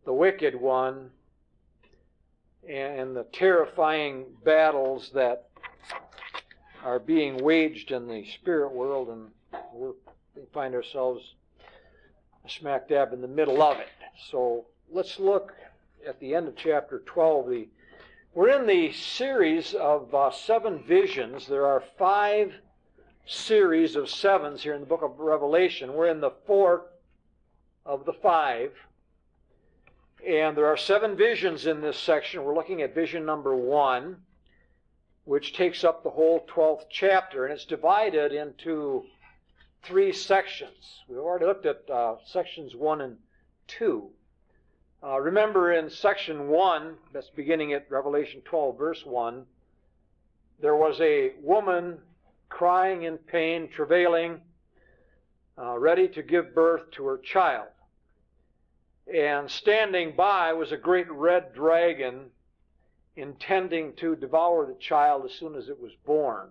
the wicked one and the terrifying battles that are being waged in the spirit world, and we find ourselves smack dab in the middle of it. So let's look at the end of chapter 12. We're in the series of 7 visions. There are 5 series of 7s here in the book of Revelation. We're in the 4th of the 5. And there are 7 visions in this section. We're looking at vision number 1, which takes up the whole 12th chapter. And it's divided into 3 sections. We've already looked at sections 1 and 2. Remember in section 1, that's beginning at Revelation 12, verse 1, there was a woman crying in pain, travailing, ready to give birth to her child. And standing by was a great red dragon intending to devour the child as soon as it was born.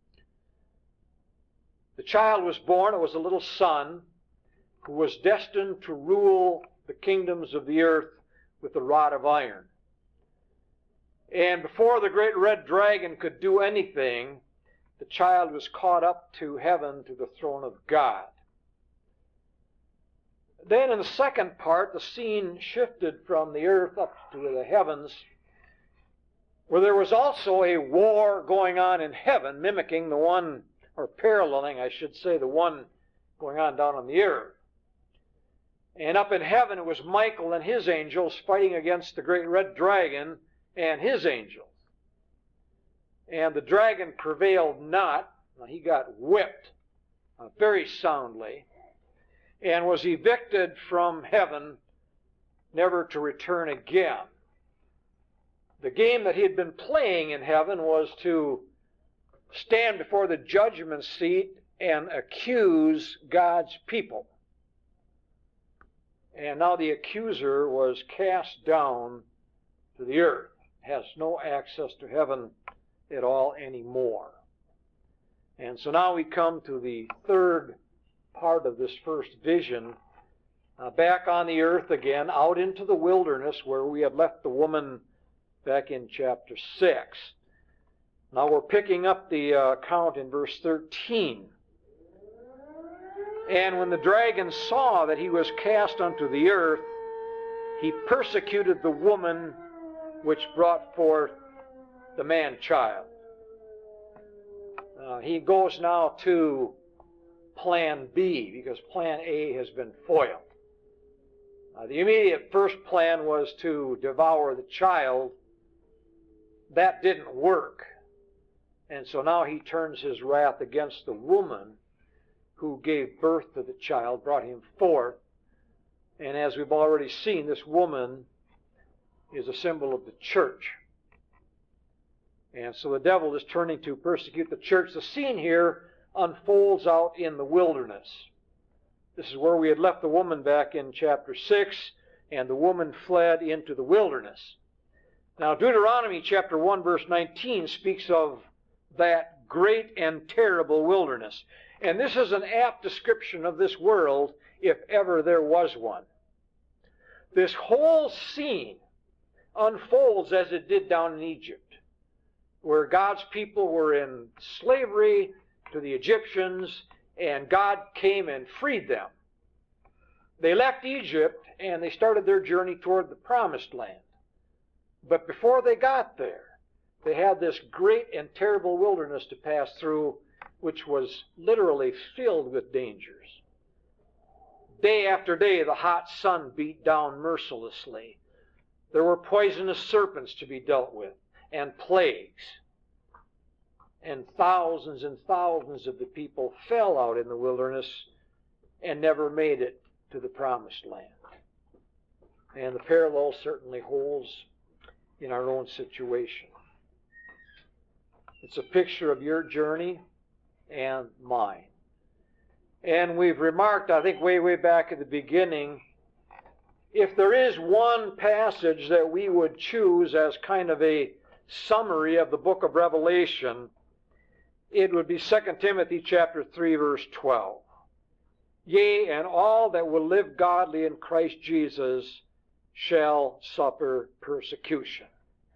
The child was born. It was a little son who was destined to rule the kingdoms of the earth with a rod of iron. And before the great red dragon could do anything, the child was caught up to heaven, to the throne of God. Then in the second part, the scene shifted from the earth up to the heavens, where there was also a war going on in heaven, mimicking the one, or paralleling, I should say, the one going on down on the earth. And up in heaven, it was Michael and his angels fighting against the great red dragon and his angels. And the dragon prevailed not. He got whipped very soundly and was evicted from heaven, never to return again. The game that he had been playing in heaven was to stand before the judgment seat and accuse God's people. And now the accuser was cast down to the earth, has no access to heaven at all anymore. And so now we come to the third part of this first vision, back on the earth again, out into the wilderness where we had left the woman back in chapter 6. Now we're picking up the account in verse 13. And when the dragon saw that he was cast unto the earth, he persecuted the woman which brought forth the man-child. He goes now to plan B, because plan A has been foiled. The immediate first plan was to devour the child. That didn't work. And so now he turns his wrath against the woman who gave birth to the child, brought him forth. And as we've already seen, this woman is a symbol of the church. And so the devil is turning to persecute the church. The scene here unfolds out in the wilderness. This is where we had left the woman back in chapter 6, and the woman fled into the wilderness. Now Deuteronomy chapter 1 verse 19 speaks of that great and terrible wilderness. And this is an apt description of this world, if ever there was one. This whole scene unfolds as it did down in Egypt, where God's people were in slavery to the Egyptians, and God came and freed them. They left Egypt, and they started their journey toward the Promised Land. But before they got there, they had this great and terrible wilderness to pass through, which was literally filled with dangers. Day after day, the hot sun beat down mercilessly. There were poisonous serpents to be dealt with, and plagues. And thousands of the people fell out in the wilderness and never made it to the Promised Land. And the parallel certainly holds in our own situation. It's a picture of your journey and mine. And we've remarked, I think way back at the beginning, if there is one passage that we would choose as kind of a summary of the book of Revelation, it would be 2 Timothy chapter 3, verse 12. Yea, and all that will live godly in Christ Jesus shall suffer persecution.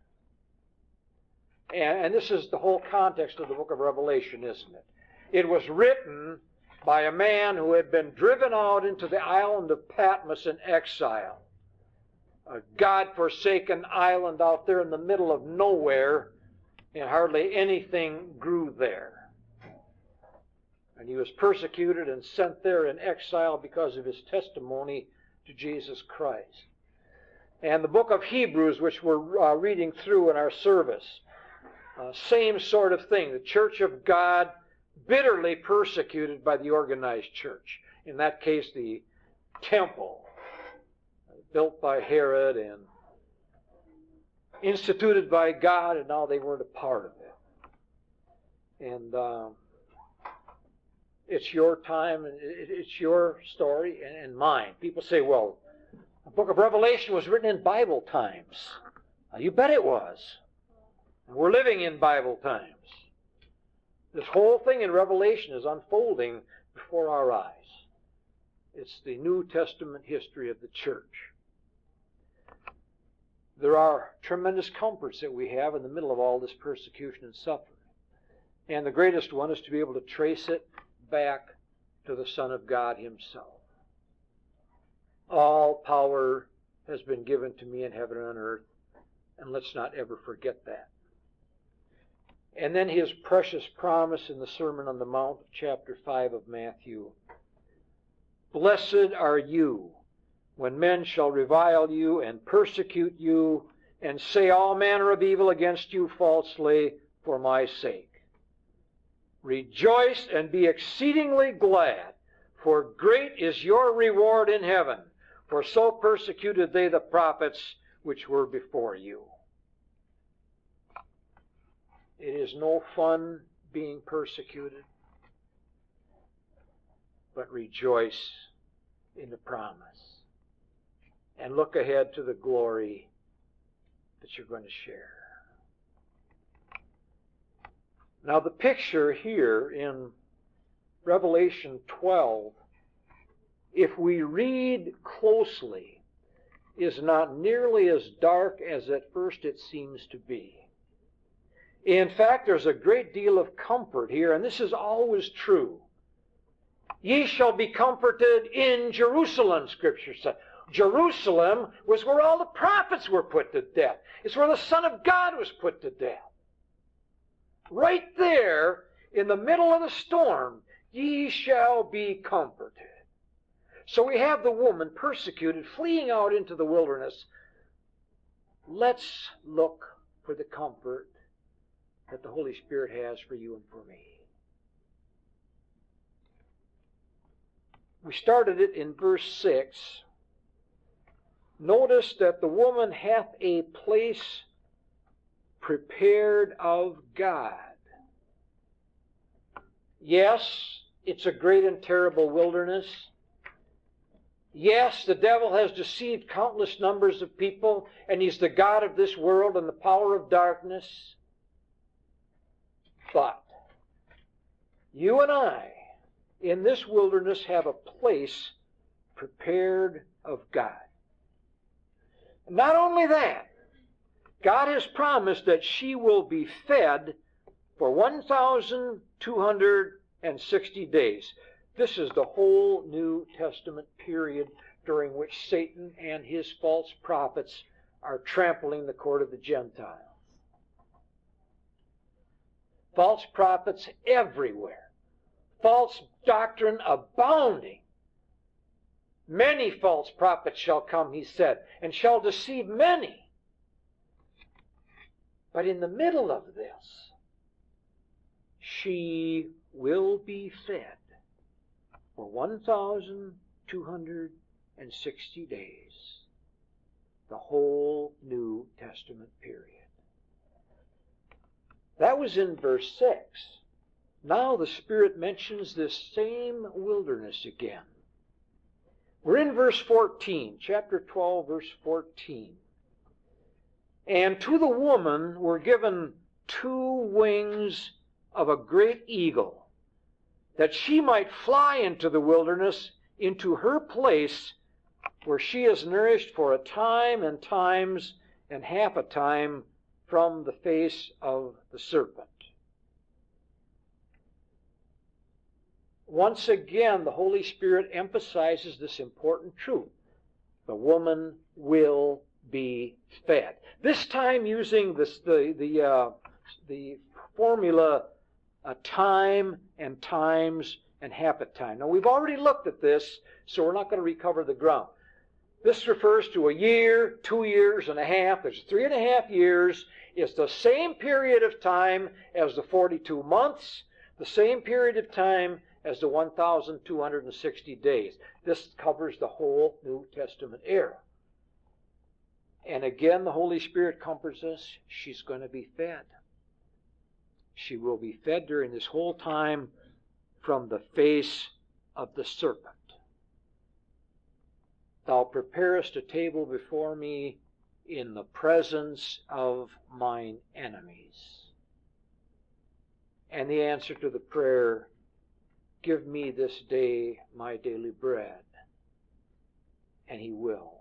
And this is the whole context of the book of Revelation, isn't it? It was written by a man who had been driven out into the island of Patmos in exile, a God-forsaken island out there in the middle of nowhere, and hardly anything grew there. And he was persecuted and sent there in exile because of his testimony to Jesus Christ. And the book of Hebrews, which we're reading through in our service, same sort of thing. The church of God bitterly persecuted by the organized church. In that case, the temple, built by Herod and instituted by God, and now they weren't a part of it. And it's your time, and it's your story and mine. People say, well, the book of Revelation was written in Bible times. You bet it was. We're living in Bible times. This whole thing in Revelation is unfolding before our eyes. It's the New Testament history of the church. There are tremendous comforts that we have in the middle of all this persecution and suffering. And the greatest one is to be able to trace it back to the Son of God Himself. All power has been given to me in heaven and on earth, and let's not ever forget that. And then His precious promise in the Sermon on the Mount, chapter 5 of Matthew. Blessed are you when men shall revile you and persecute you and say all manner of evil against you falsely for my sake. Rejoice and be exceedingly glad, for great is your reward in heaven, for so persecuted they the prophets which were before you. It is no fun being persecuted, but rejoice in the promise. And look ahead to the glory that you're going to share. Now the picture here in Revelation 12, if we read closely, is not nearly as dark as at first it seems to be. In fact, there's a great deal of comfort here, and this is always true. Ye shall be comforted in Jerusalem, Scripture says. Jerusalem was where all the prophets were put to death. It's where the Son of God was put to death. Right there, in the middle of the storm, ye shall be comforted. So we have the woman persecuted, fleeing out into the wilderness. Let's look for the comfort that the Holy Spirit has for you and for me. We started it in verse 6. Notice that the woman hath a place prepared of God. Yes, it's a great and terrible wilderness. Yes, the devil has deceived countless numbers of people, and he's the god of this world and the power of darkness. But you and I, in this wilderness, have a place prepared of God. Not only that, God has promised that she will be fed for 1,260 days. This is the whole New Testament period during which Satan and his false prophets are trampling the court of the Gentiles. False prophets everywhere. False doctrine abounding. Many false prophets shall come, he said, and shall deceive many. But in the middle of this, she will be fed for 1,260 days, the whole New Testament period. That was in verse 6. Now the Spirit mentions this same wilderness again. We're in verse 14, chapter 12, verse 14. And to the woman were given 2 wings of a great eagle, that she might fly into the wilderness, into her place where she is nourished for a time and times and half a time from the face of the serpent. Once again, the Holy Spirit emphasizes this important truth. The woman will be fed. This time using the formula time and times and half a time. Now, we've already looked at this, so we're not going to recover the ground. This refers to a year, 2 years and a half. There's 3.5 years. It's the same period of time as the 42 months, the same period of time as the 1,260 days. This covers the whole New Testament era. And again, the Holy Spirit comforts us. She's going to be fed. She will be fed during this whole time from the face of the serpent. Thou preparest a table before me in the presence of mine enemies. And the answer to the prayer, give me this day my daily bread. And He will.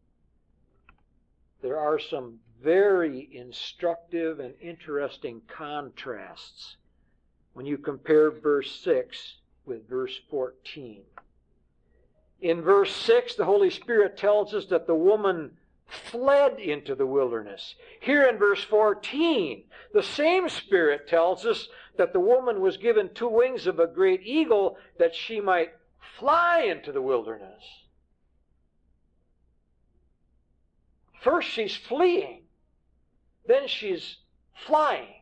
There are some very instructive and interesting contrasts when you compare verse 6 with verse 14. In verse 6, the Holy Spirit tells us that the woman fled into the wilderness. Here in verse 14, the same Spirit tells us that the woman was given 2 wings of a great eagle that she might fly into the wilderness. First she's fleeing, then she's flying.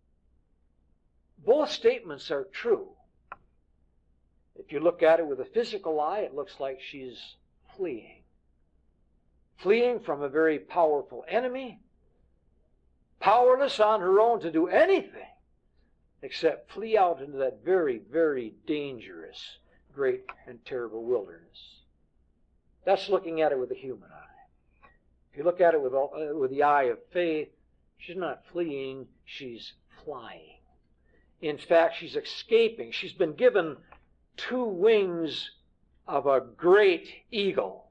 Both statements are true. If you look at it with a physical eye, it looks like she's fleeing. Fleeing from a very powerful enemy, powerless on her own to do anything except flee out into that very, very dangerous, great and terrible wilderness. That's looking at it with a human eye. If you look at it with the eye of faith, she's not fleeing, she's flying. In fact, she's escaping. She's been given 2 wings of a great eagle.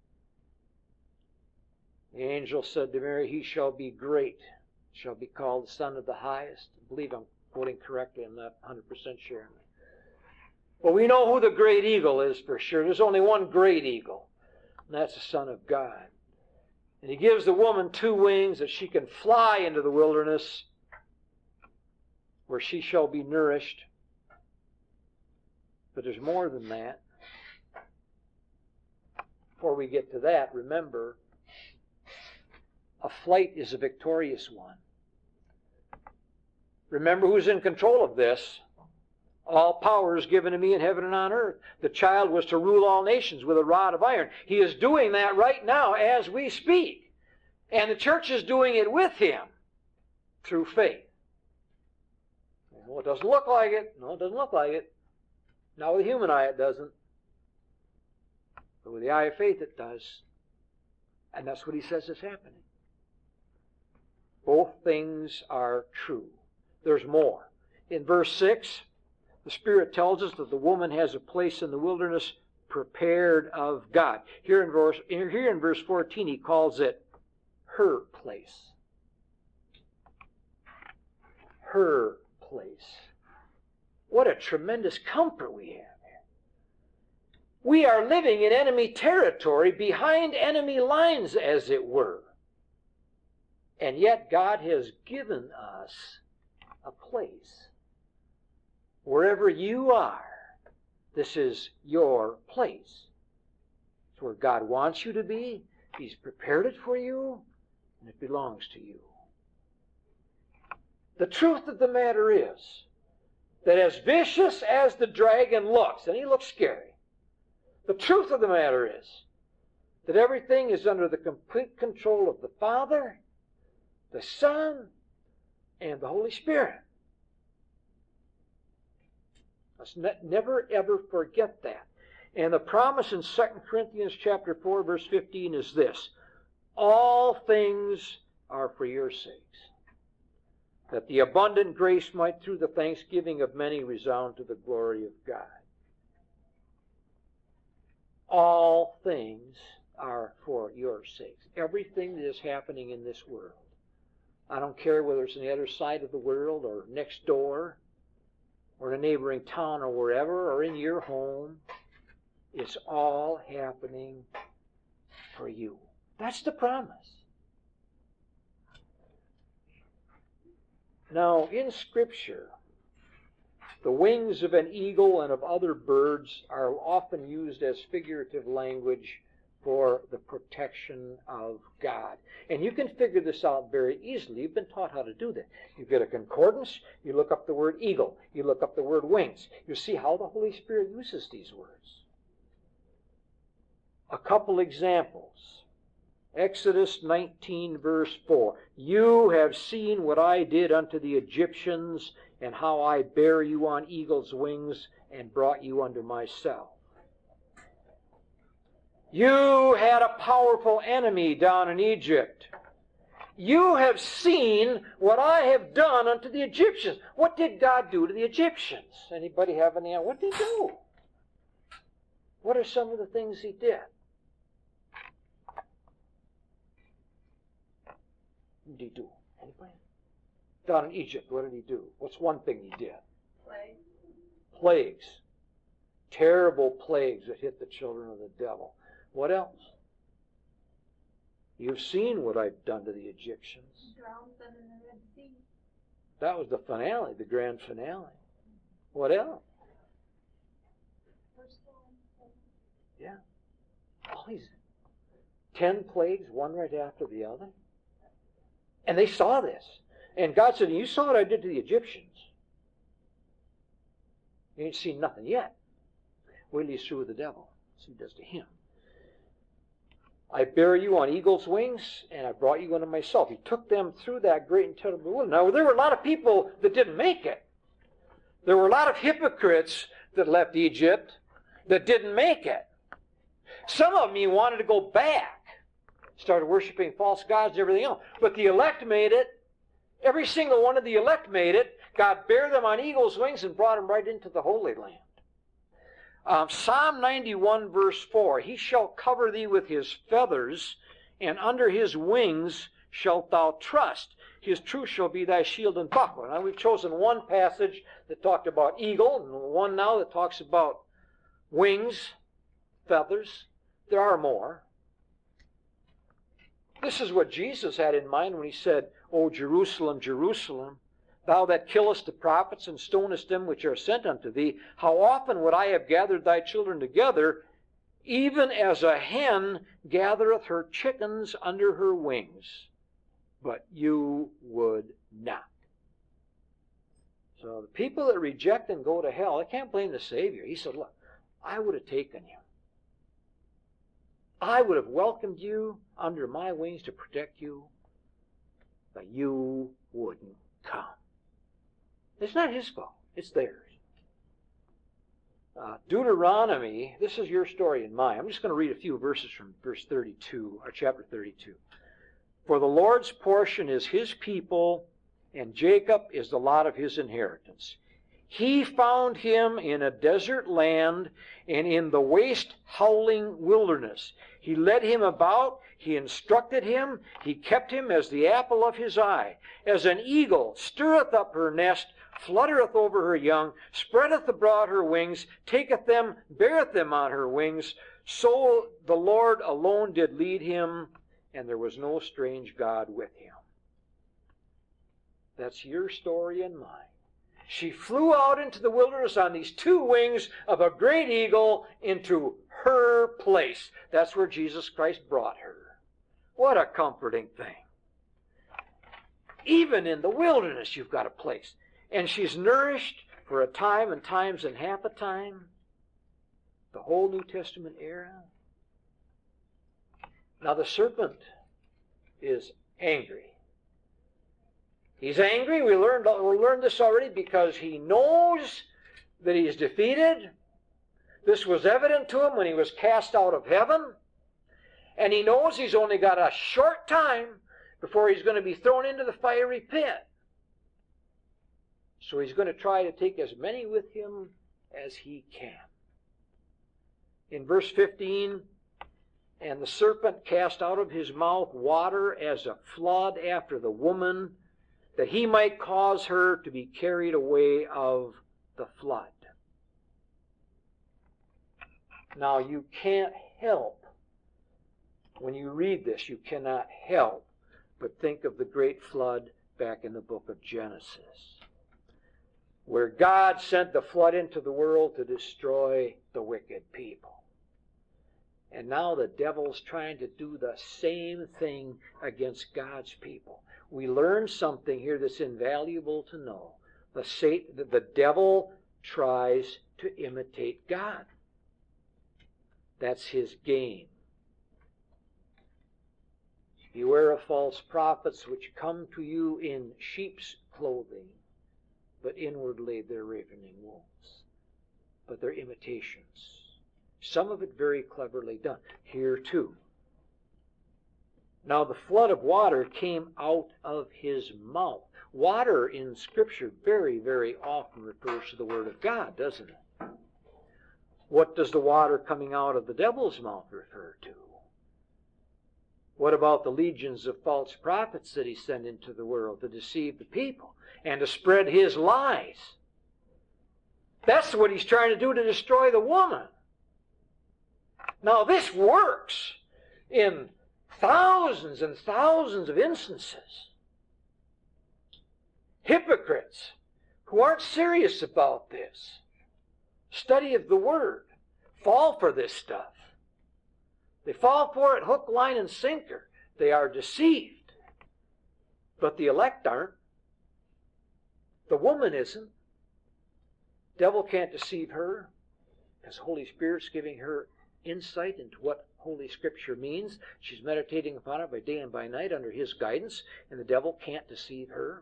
The angel said to Mary, he shall be great, shall be called the Son of the Highest. I believe I'm quoting correctly, I'm not 100% sure. But we know who the great eagle is for sure. There's only one great eagle, and that's the Son of God. And He gives the woman 2 wings that she can fly into the wilderness where she shall be nourished. But there's more than that. Before we get to that, remember, a flight is a victorious one. Remember who's in control of this. All power is given to me in heaven and on earth. The child was to rule all nations with a rod of iron. He is doing that right now as we speak. And the church is doing it with Him through faith. Well, it doesn't look like it. No, it doesn't look like it. Not with the human eye it doesn't. But with the eye of faith it does. And that's what He says is happening. Both things are true. There's more. In verse 6, the Spirit tells us that the woman has a place in the wilderness prepared of God. Here in verse 14, He calls it her place. Her place. What a tremendous comfort we have here. We are living in enemy territory, behind enemy lines, as it were. And yet God has given us a place. Wherever you are, this is your place. It's where God wants you to be. He's prepared it for you, and it belongs to you. The truth of the matter is that as vicious as the dragon looks, and he looks scary, the truth of the matter is that everything is under the complete control of the Father, the Son, and the Holy Spirit. Let's never ever forget that. And the promise in 2 Corinthians chapter 4, verse 15 is this: all things are for your sakes, that the abundant grace might through the thanksgiving of many resound to the glory of God. All things are for your sakes. Everything that is happening in this world. I don't care whether it's on the other side of the world or next door or in a neighboring town or wherever or in your home. It's all happening for you. That's the promise. Now, in Scripture, the wings of an eagle and of other birds are often used as figurative language for the protection of God. And you can figure this out very easily. You've been taught how to do that. You get a concordance, you look up the word eagle, you look up the word wings. You see how the Holy Spirit uses these words. A couple examples. Exodus 19, verse 4. You have seen what I did unto the Egyptians, and how I bare you on eagle's wings and brought you unto myself. You had a powerful enemy down in Egypt. You have seen what I have done unto the Egyptians. What did God do to the Egyptians? Anybody have any idea? What did he do? What are some of the things he did? What did he do? Anybody? Down in Egypt, what did he do? What's one thing he did? Plagues. Plagues. Terrible plagues that hit the children of the devil. What else? You've seen what I've done to the Egyptians. Drowned them in the Red Sea. That was the finale, the grand finale. What else? Yeah. All these 10 plagues, one right after the other. And they saw this. And God said, you saw what I did to the Egyptians. You ain't seen nothing yet. Wait till you see with the devil. See what he does to him. I bear you on eagle's wings, and I brought you unto myself. He took them through that great and terrible wilderness. Now, there were a lot of people that didn't make it. There were a lot of hypocrites that left Egypt that didn't make it. Some of them even wanted to go back. Started worshiping false gods and everything else. But the elect made it. Every single one of the elect made it. God bare them on eagle's wings and brought them right into the Holy Land. Psalm 91 verse 4, He shall cover thee with His feathers, and under His wings shalt thou trust. His truth shall be thy shield and buckler. Now we've chosen one passage that talked about eagle, and one now that talks about wings, feathers. There are more. This is what Jesus had in mind when He said, O Jerusalem, Jerusalem, thou that killest the prophets and stonest them which are sent unto thee, how often would I have gathered thy children together, even as a hen gathereth her chickens under her wings, but you would not. So the people that reject and go to hell, they can't blame the Savior. He said, look, I would have taken you. I would have welcomed you under my wings to protect you, but you wouldn't come. It's not His fault. It's theirs. Deuteronomy, this is your story and mine. I'm just going to read a few verses from verse 32, or chapter 32. For the Lord's portion is His people, and Jacob is the lot of His inheritance. He found him in a desert land and in the waste howling wilderness. He led him about, He instructed him, He kept him as the apple of His eye. As an eagle stirreth up her nest, fluttereth over her young, spreadeth abroad her wings, taketh them, beareth them on her wings. So the Lord alone did lead him, and there was no strange God with him. That's your story and mine. She flew out into the wilderness on these two wings of a great eagle into her place. That's where Jesus Christ brought her. What a comforting thing. Even in the wilderness, you've got a place. And she's nourished for a time and times and half a time. The whole New Testament era. Now the serpent is angry. He's angry. We learned this already because he knows that he's defeated. This was evident to him when he was cast out of heaven. And he knows he's only got a short time before he's going to be thrown into the fiery pit. So he's going to try to take as many with him as he can. In verse 15, And the serpent cast out of his mouth water as a flood after the woman, that he might cause her to be carried away of the flood. Now you can't help, when you read this, you cannot help but think of the great flood back in the book of Genesis, where God sent the flood into the world to destroy the wicked people. And now the devil's trying to do the same thing against God's people. We learn something here that's invaluable to know. The devil tries to imitate God. That's his game. Beware of false prophets which come to you in sheep's clothing, but inwardly they're ravening wolves. But they're imitations. Some of it very cleverly done. Here too. Now the flood of water came out of his mouth. Water in Scripture very, very often refers to the Word of God, doesn't it? What does the water coming out of the devil's mouth refer to? What about the legions of false prophets that he sent into the world to deceive the people and to spread his lies? That's what he's trying to do to destroy the woman. Now this works in thousands and thousands of instances. Hypocrites who aren't serious about this, study of the Word, fall for this stuff. They fall for it hook, line, and sinker. They are deceived. But the elect aren't. The woman isn't. Devil can't deceive her because the Holy Spirit's giving her insight into what Holy Scripture means. She's meditating upon it by day and by night under his guidance, and the devil can't deceive her.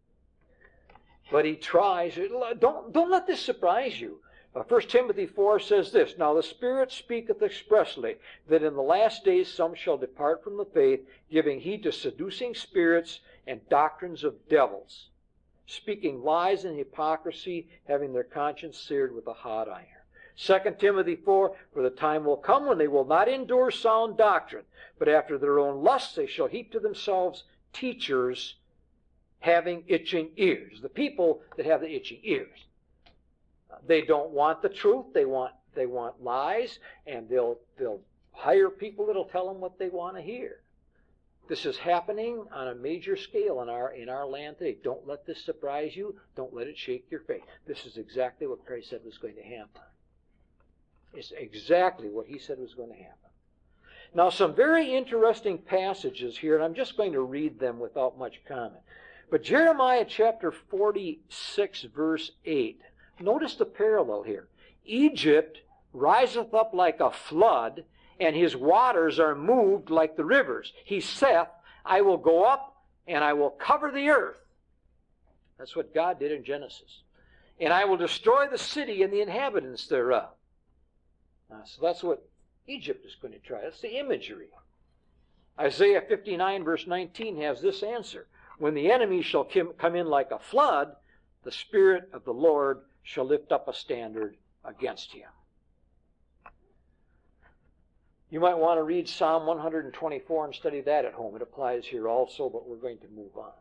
But he tries. Don't let this surprise you. 1 Timothy 4 says this, Now the Spirit speaketh expressly, that in the last days some shall depart from the faith, giving heed to seducing spirits and doctrines of devils, speaking lies and hypocrisy, having their conscience seared with a hot iron. 2 Timothy 4, For the time will come when they will not endure sound doctrine, but after their own lusts they shall heap to themselves teachers having itching ears. The people that have the itching ears. They don't want the truth. They want lies, and they'll hire people that'll tell them what they want to hear. This is happening on a major scale in our land today. Don't let this surprise you. Don't let it shake your faith. This is exactly what Christ said was going to happen. It's exactly what he said was going to happen. Now, some very interesting passages here, and I'm just going to read them without much comment. But Jeremiah chapter 46, verse 8. Notice the parallel here. Egypt riseth up like a flood, and his waters are moved like the rivers. He saith, I will go up, and I will cover the earth. That's what God did in Genesis. And I will destroy the city and the inhabitants thereof. So that's what Egypt is going to try. That's the imagery. Isaiah 59, verse 19 has this answer. When the enemy shall come in like a flood, the Spirit of the Lord shall lift up a standard against him. You might want to read Psalm 124 and study that at home. It applies here also, but we're going to move on.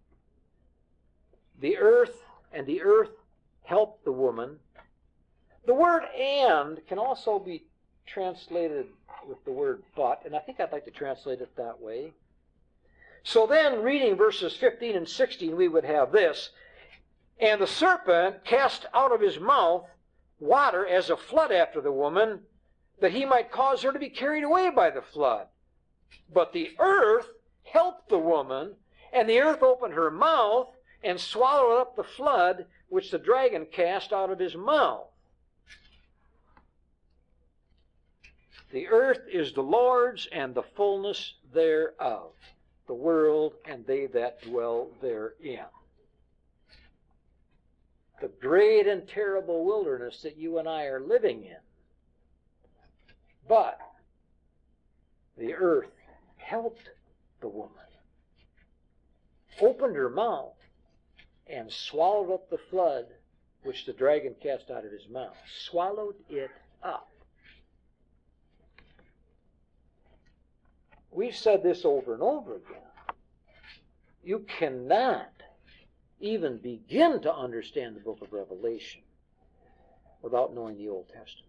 The earth helped the woman. The word and can also be translated with the word but, and I think I'd like to translate it that way. So then, reading verses 15 and 16, we would have this. And the serpent cast out of his mouth water as a flood after the woman, that he might cause her to be carried away by the flood. But the earth helped the woman, and the earth opened her mouth and swallowed up the flood which the dragon cast out of his mouth. The earth is the Lord's, and the fullness thereof, the world and they that dwell therein. The great and terrible wilderness that you and I are living in. But the earth helped the woman, opened her mouth, and swallowed up the flood which the dragon cast out of his mouth. Swallowed it up. we've said this over and over again. You cannot even begin to understand the book of Revelation without knowing the Old Testament.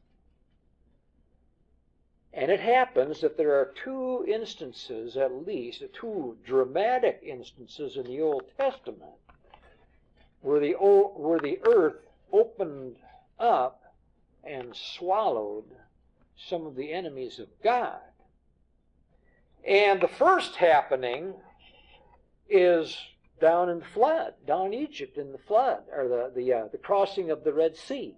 And it happens that there are two instances, at least, two dramatic instances in the Old Testament where the earth opened up and swallowed some of the enemies of God. And the first happening is down in the flood, down in Egypt in the flood, or the crossing of the Red Sea.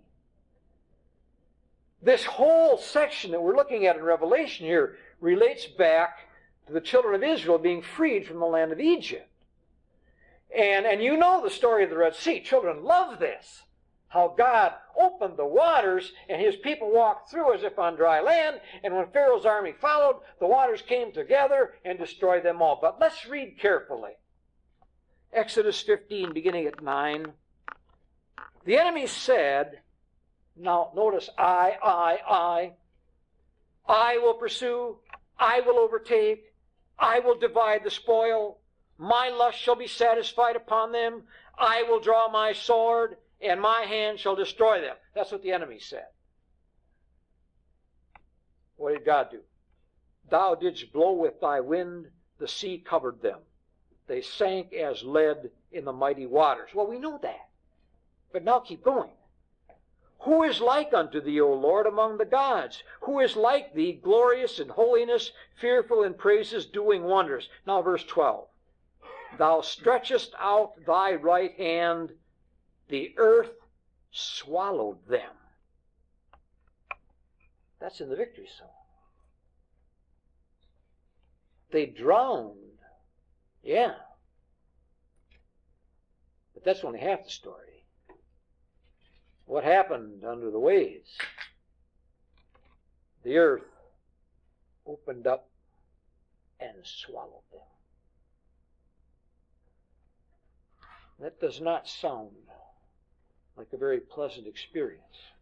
This whole section that we're looking at in Revelation here relates back to the children of Israel being freed from the land of Egypt. And you know the story of the Red Sea. Children love this. How God opened the waters and his people walked through as if on dry land. And when Pharaoh's army followed, the waters came together and destroyed them all. But let's read carefully. Exodus 15, beginning at 9. The enemy said, now notice, I will pursue, I will overtake, I will divide the spoil. My lust shall be satisfied upon them. I will draw my sword, and my hand shall destroy them. That's what the enemy said. What did God do? Thou didst blow with thy wind, the sea covered them. They sank as lead in the mighty waters. Well, we know that. But now keep going. Who is like unto thee, O Lord, among the gods? Who is like thee, glorious in holiness, fearful in praises, doing wonders? Now verse 12. Thou stretchest out thy right hand, the earth swallowed them. That's in the victory song. They drowned. Yeah. But that's only half the story. What happened under the waves? The earth opened up and swallowed them. That does not sound like a very pleasant experience.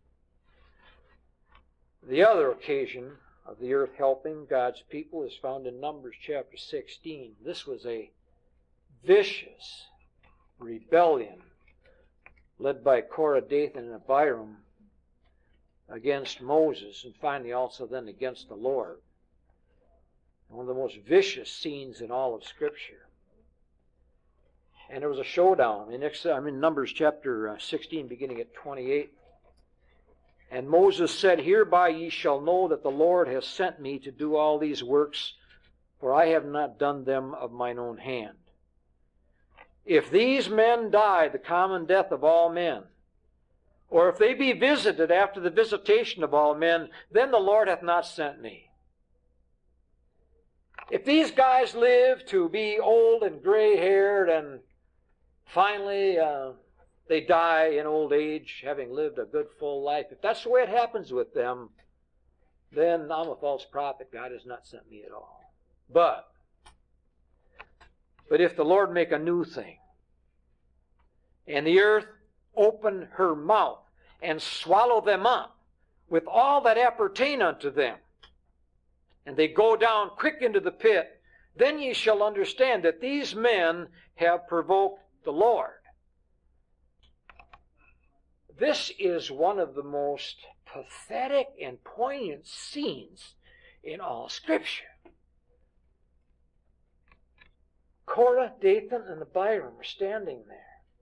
The other occasion of the earth helping God's people is found in Numbers chapter 16. This was a vicious rebellion led by Korah, Dathan, and Abiram against Moses, and finally also then against the Lord. One of the most vicious scenes in all of Scripture. And there was a showdown in Numbers chapter 16, beginning at 28. And Moses said, Hereby ye shall know that the Lord has sent me to do all these works, for I have not done them of mine own hand. If these men die the common death of all men, or if they be visited after the visitation of all men, then the Lord hath not sent me. If these guys live to be old and gray-haired and finally they die in old age, having lived a good full life, if that's the way it happens with them, then I'm a false prophet. God has not sent me at all. But if the Lord make a new thing, and the earth open her mouth and swallow them up with all that appertain unto them, and they go down quick into the pit, then ye shall understand that these men have provoked the Lord. This is one of the most pathetic and poignant scenes in all Scripture. Korah, Dathan, and Abiram are standing there.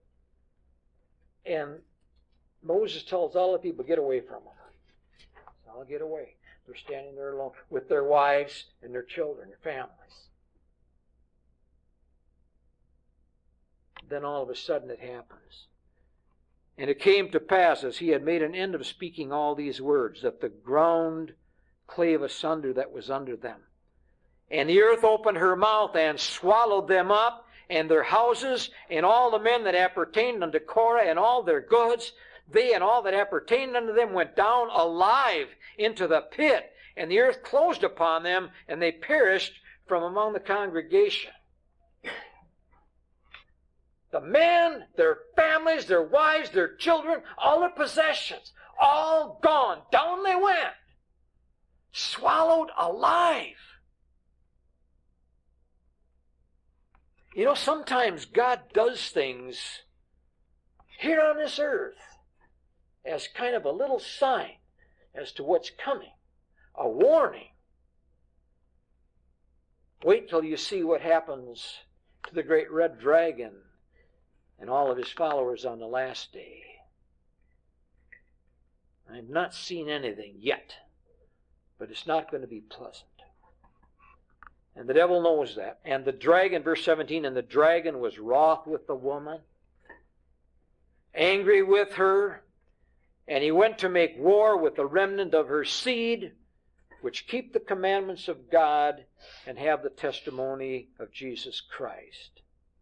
And Moses tells all the people, get away from them. So I'll get away. They're standing there alone with their wives and their children, their families. Then all of a sudden it happens. And it came to pass, as he had made an end of speaking all these words, that the ground clave asunder that was under them. And the earth opened her mouth and swallowed them up, and their houses, and all the men that appertained unto Korah, and all their goods. They and all that appertained unto them went down alive into the pit, and the earth closed upon them, and they perished from among the congregation. The men, their families, their wives, their children, all their possessions, all gone. Down they went. Swallowed alive. You know, sometimes God does things here on this earth as kind of a little sign as to what's coming, a warning. Wait till you see what happens to the great red dragon and all of his followers on the last day. I've not seen anything yet, but it's not going to be pleasant. And the devil knows that. And the dragon, verse 17, and the dragon was wroth with the woman, angry with her, and he went to make war with the remnant of her seed, which keep the commandments of God and have the testimony of Jesus Christ.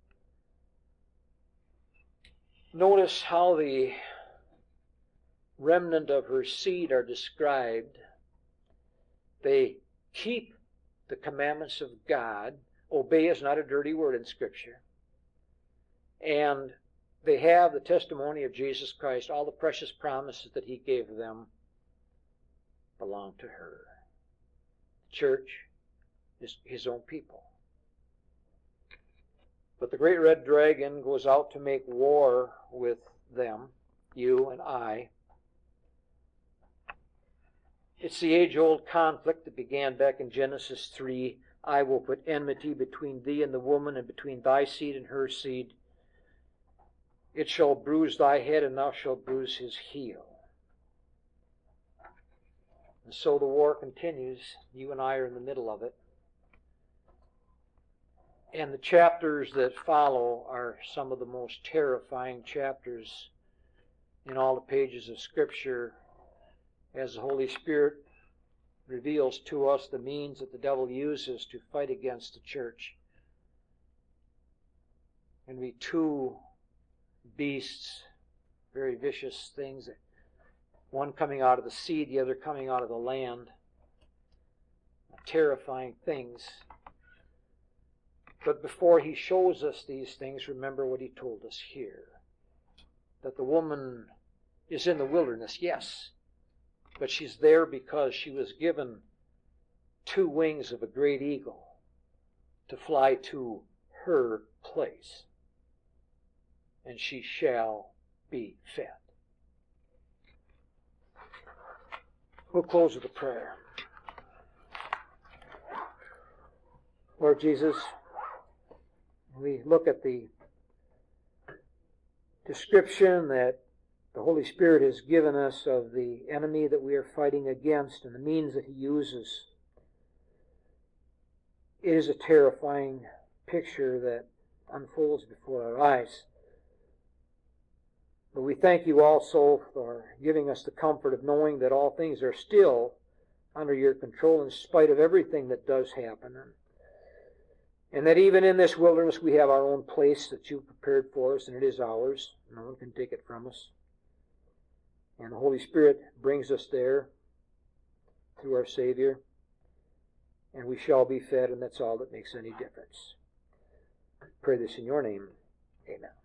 Notice how the remnant of her seed are described. They keep the commandments of God. Obey is not a dirty word in Scripture. And they have the testimony of Jesus Christ. All the precious promises that he gave them belong to her. The church is his own people. But the great red dragon goes out to make war with them, you and I. It's the age-old conflict that began back in Genesis 3. I will put enmity between thee and the woman, and between thy seed and her seed. It shall bruise thy head, and thou shalt bruise his heel. And so the war continues. You and I are in the middle of it. And the chapters that follow are some of the most terrifying chapters in all the pages of Scripture, as the Holy Spirit reveals to us the means that the devil uses to fight against the church. And be two beasts, very vicious things, one coming out of the seed, the other coming out of the land. Terrifying things. But before he shows us these things, remember what he told us here. That the woman is in the wilderness, yes, but she's there because she was given two wings of a great eagle to fly to her place. And she shall be fed. We'll close with a prayer. Lord Jesus, we look at the description that the Holy Spirit has given us of the enemy that we are fighting against and the means that he uses. It is a terrifying picture that unfolds before our eyes. But we thank you also for giving us the comfort of knowing that all things are still under your control in spite of everything that does happen. And that even in this wilderness we have our own place that you've prepared for us, and it is ours. No one can take it from us. And the Holy Spirit brings us there through our Savior. And we shall be fed, and that's all that makes any difference. I pray this in your name. Amen.